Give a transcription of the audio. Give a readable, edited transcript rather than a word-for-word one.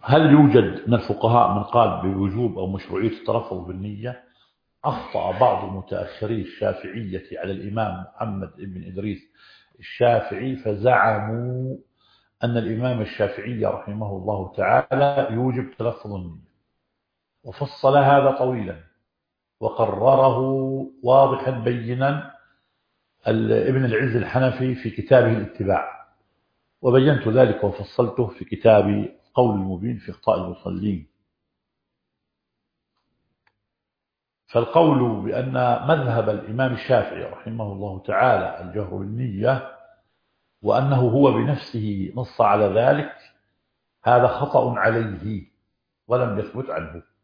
هل يوجد من الفقهاء من قال بوجوب أو مشروعية التلفظ بالنية؟ أخطأ بعض متأخري الشافعية على الإمام محمد بن إدريس الشافعي، فزعموا أن الإمام الشافعي رحمه الله تعالى يوجب تلفظ النية، وفصل هذا طويلا وقرره واضحا بينا ابن العز الحنفي في كتابه الاتباع، وبينت ذلك وفصلته في كتابي قول المبين في اخطاء المصلين. فالقول بأن مذهب الإمام الشافعي رحمه الله تعالى الجهر بالنية وأنه هو بنفسه نص على ذلك، هذا خطأ عليه ولم يثبت عنه.